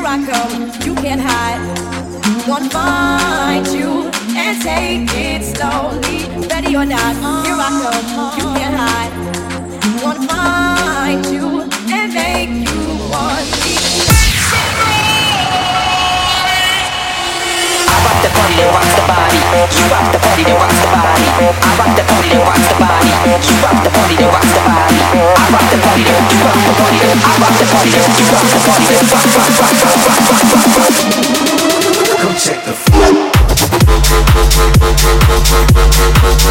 I come, you can't hide. Gonna find you and take it slowly. Ready or not, here I come, you can't hide. Gonna find you and make you want me. I rock the party that rocks the body. You rock the party that rocks the body. I rock the party that rocks the body. You rock the party that rocks the body. I rock the party that you rock the party that I rock the party that you rock the party that rock rock rock rock rock rock rock rock. Come check the.